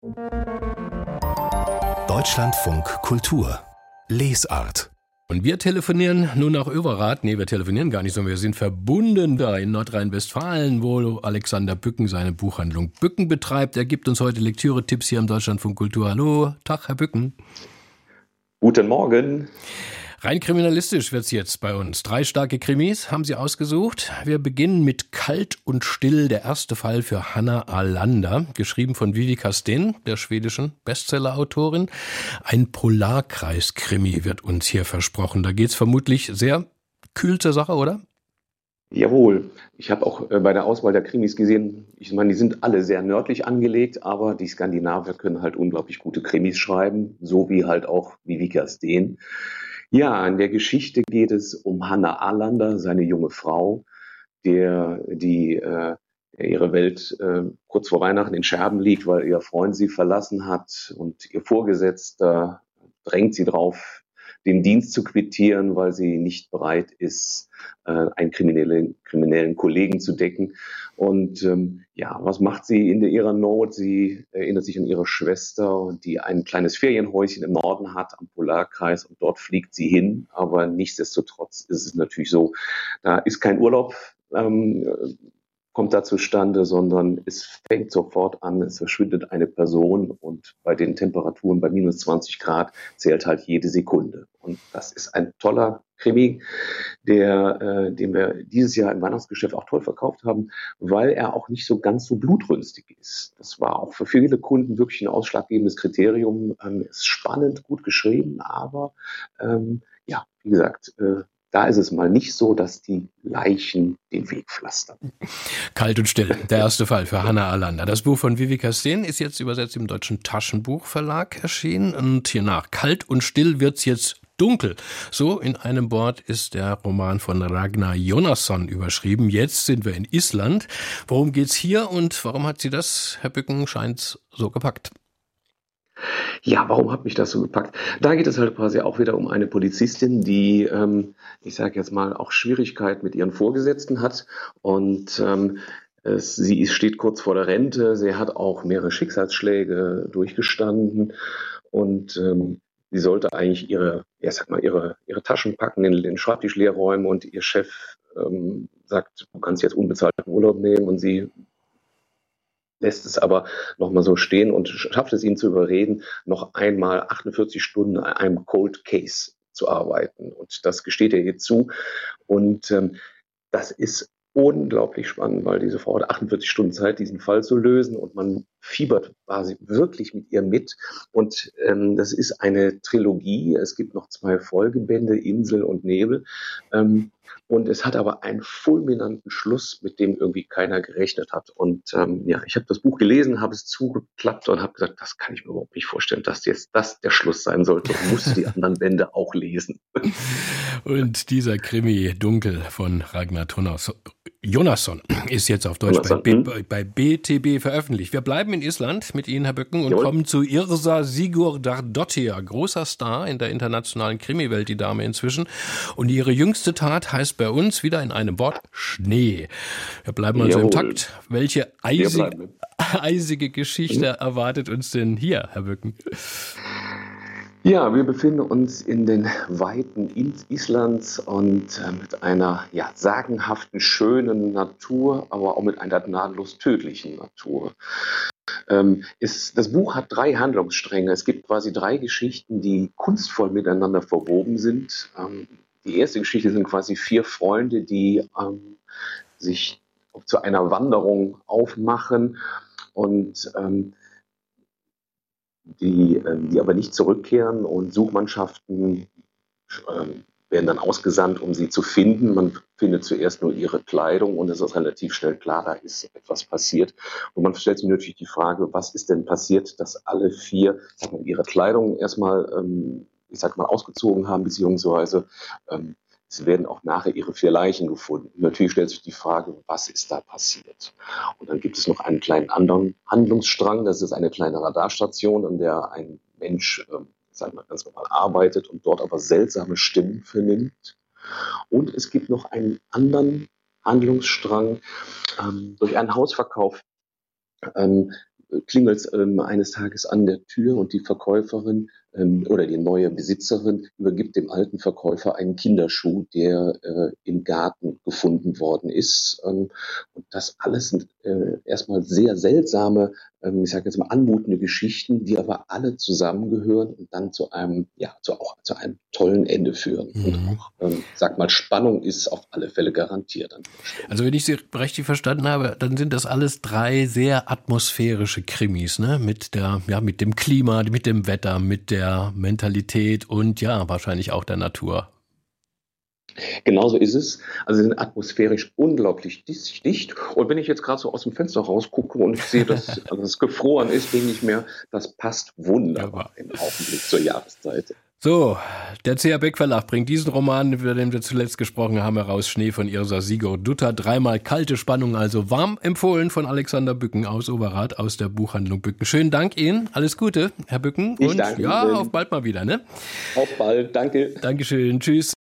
Deutschlandfunk Kultur Lesart. Und wir telefonieren nun nach Overath. Nee, wir telefonieren gar nicht, sondern wir sind verbunden da in Nordrhein-Westfalen, wo Alexander Bücken seine Buchhandlung Bücken betreibt. Er gibt uns heute Lektüre-Tipps hier im Deutschlandfunk Kultur. Hallo, Tag, Herr Bücken. Guten Morgen. Rein kriminalistisch wird's jetzt bei uns. 3 starke Krimis haben Sie ausgesucht. Wir beginnen mit Kalt und Still, der erste Fall für Hanna Arlander, geschrieben von Vivica Sten, der schwedischen Bestseller-Autorin. Ein Polarkreis-Krimi wird uns hier versprochen. Da geht's vermutlich sehr kühl zur Sache, oder? Jawohl. Ich habe auch bei der Auswahl der Krimis gesehen, ich meine, die sind alle sehr nördlich angelegt, aber die Skandinavier können halt unglaublich gute Krimis schreiben, so wie halt auch Vivica Sten. Ja, in der Geschichte geht es um Hanna Arlander, seine junge Frau, der ihre Welt kurz vor Weihnachten in Scherben liegt, weil ihr Freund sie verlassen hat, und ihr Vorgesetzter drängt sie drauf, den Dienst zu quittieren, weil sie nicht bereit ist, einen kriminellen Kollegen zu decken. Und was macht sie in ihrer Not? Sie erinnert sich an ihre Schwester, die ein kleines Ferienhäuschen im Norden hat, am Polarkreis, und dort fliegt sie hin. Aber nichtsdestotrotz ist es natürlich so, da ist kein Urlaub, kommt da zustande, sondern es fängt sofort an, es verschwindet eine Person, und bei den Temperaturen bei minus 20 Grad zählt halt jede Sekunde. Und das ist ein toller Krimi, den wir dieses Jahr im Weihnachtsgeschäft auch toll verkauft haben, weil er auch nicht so ganz so blutrünstig ist. Das war auch für viele Kunden wirklich ein ausschlaggebendes Kriterium. Ist spannend, gut geschrieben, aber wie gesagt, da ist es mal nicht so, dass die Leichen den Weg pflastern. Kalt und Still, der erste Fall für Hanna Arlander. Das Buch von Vivica Sten ist jetzt übersetzt im Deutschen Taschenbuchverlag erschienen. Und hier nach Kalt und Still wird's jetzt dunkel. So in einem Wort ist der Roman von Ragnar Jonasson überschrieben. Jetzt sind wir in Island. Worum geht's hier und warum hat Sie das, Herr Bücken, scheint's so gepackt? Ja, warum hat mich das so gepackt? Da geht es halt quasi auch wieder um eine Polizistin, die, ich sage jetzt mal, auch Schwierigkeiten mit ihren Vorgesetzten hat. Und sie steht kurz vor der Rente. Sie hat auch mehrere Schicksalsschläge durchgestanden. Und sie sollte eigentlich ihre Taschen packen, den Schreibtisch leer räumen. Und ihr Chef sagt, du kannst jetzt unbezahlten Urlaub nehmen. Und sie lässt es aber nochmal so stehen und schafft es, ihn zu überreden, noch einmal 48 Stunden an einem Cold Case zu arbeiten. Und das gesteht er ihr zu. Und das ist unglaublich spannend, weil diese Frau hat 48 Stunden Zeit, diesen Fall zu lösen, und man fiebert quasi wirklich mit ihr mit. Und das ist eine Trilogie. Es gibt noch 2 Folgebände, Insel und Nebel. Und es hat aber einen fulminanten Schluss, mit dem irgendwie keiner gerechnet hat. Und ich habe das Buch gelesen, habe es zugeklappt und habe gesagt, das kann ich mir überhaupt nicht vorstellen, dass jetzt das der Schluss sein sollte, und musste die anderen Bände auch lesen. Und dieser Krimi Dunkel von Ragnar Jonasson ist jetzt auf Deutsch bei BTB veröffentlicht. Wir bleiben in Island mit Ihnen, Herr Bücken, und kommen zu Yrsa Sigurdardóttir. Großer Star in der internationalen Krimiwelt, die Dame inzwischen. Und ihre jüngste Tat heißt bei uns wieder in einem Wort Schnee. Wir bleiben also im Takt. Welche eisige Geschichte erwartet uns denn hier, Herr Bücken? Ja, wir befinden uns in den Weiten Islands und mit einer sagenhaften, schönen Natur, aber auch mit einer gnadenlos tödlichen Natur. Das Buch hat 3 Handlungsstränge. Es gibt quasi 3 Geschichten, die kunstvoll miteinander verwoben sind. Die erste Geschichte sind quasi 4 Freunde, die sich zu einer Wanderung aufmachen und die aber nicht zurückkehren, und Suchmannschaften werden dann ausgesandt, um sie zu finden. Man findet zuerst nur ihre Kleidung, und es ist relativ schnell klar, da ist etwas passiert. Und man stellt sich natürlich die Frage, was ist denn passiert, dass alle 4 ihre Kleidung erstmal, ausgezogen haben, beziehungsweise es werden auch nachher ihre 4 Leichen gefunden. Natürlich stellt sich die Frage, was ist da passiert? Und dann gibt es noch einen kleinen anderen Handlungsstrang. Das ist eine kleine Radarstation, an der ein Mensch, ganz normal arbeitet und dort aber seltsame Stimmen vernimmt. Und es gibt noch einen anderen Handlungsstrang. Durch einen Hausverkauf klingelt es eines Tages an der Tür und die Verkäuferin oder die neue Besitzerin übergibt dem alten Verkäufer einen Kinderschuh, der im Garten gefunden worden ist. Und das alles sind erstmal sehr seltsame, ich sage jetzt mal anmutende Geschichten, die aber alle zusammengehören und dann zu einem tollen Ende führen. Und auch, sag mal, Spannung ist auf alle Fälle garantiert an der Stelle. Also wenn ich Sie richtig verstanden habe, dann sind das alles 3 sehr atmosphärische Krimis, ne? Mit dem Klima, mit dem Wetter, mit der Mentalität und ja, wahrscheinlich auch der Natur. Genauso ist es. Also sie sind atmosphärisch unglaublich dicht. Und wenn ich jetzt gerade so aus dem Fenster rausgucke und ich sehe, dass es gefroren ist, denke ich mir, das passt wunderbar im Augenblick zur Jahreszeit. So, der C.A. Beck Verlag bringt diesen Roman, über den wir zuletzt gesprochen haben, heraus. Schnee von Yrsa Sigurd-Dutter. 3-mal kalte Spannung, also warm empfohlen von Alexander Bücken aus Overath aus der Buchhandlung Bücken. Schönen Dank Ihnen. Alles Gute, Herr Bücken. Ich danke Ihnen. Auf bald mal wieder, ne? Auf bald. Danke. Dankeschön. Tschüss.